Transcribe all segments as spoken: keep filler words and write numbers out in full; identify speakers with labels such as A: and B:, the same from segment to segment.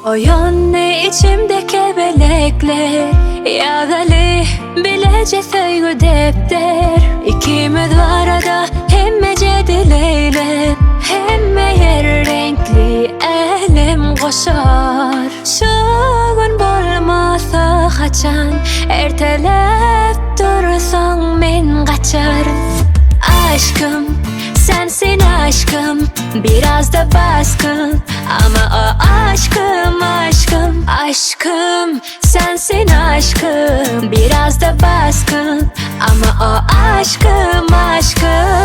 A: Oyun ne içimde kebelekler Yağalı bilece söygü defter İkimiz var arada hemme cedileyle Hemme yer renkli elim koşar Şu gün bolmasa kaçan Ertelep dursan men kaçar Aşkım sensin aşkım Biraz da baskın Ama o aşkım aşkım Aşkım sensin aşkım Biraz da baskın Ama o aşkım aşkım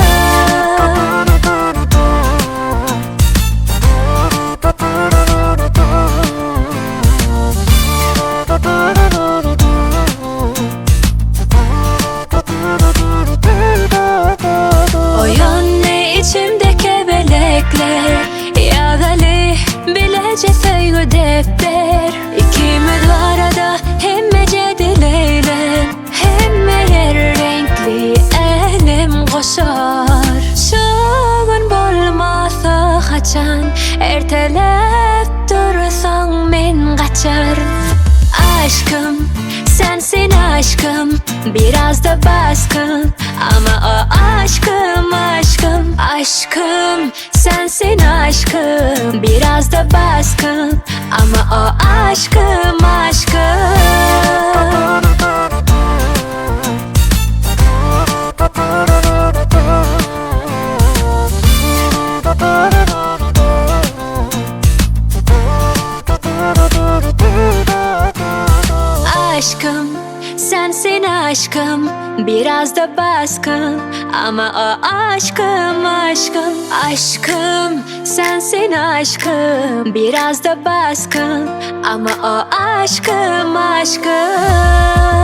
A: Oyun ne içimde kebelekler Yağalı bilece söygü defter İkimiz arada hemme cedileyle Hemme yer renkli elim koşar Şu gün bolmasa kaçan Ertelep dursan men kaçar Aşkım sensin aşkım Biraz da baskın Ama o aşkım aşkım Aşkım sensin aşkım Biraz da baskın Ama o aşkım aşkım Aşkım sensin aşkım Biraz da baskın Ama o aşkım aşkım Aşkım sensin aşkım Biraz da baskın Ama o aşkım aşkım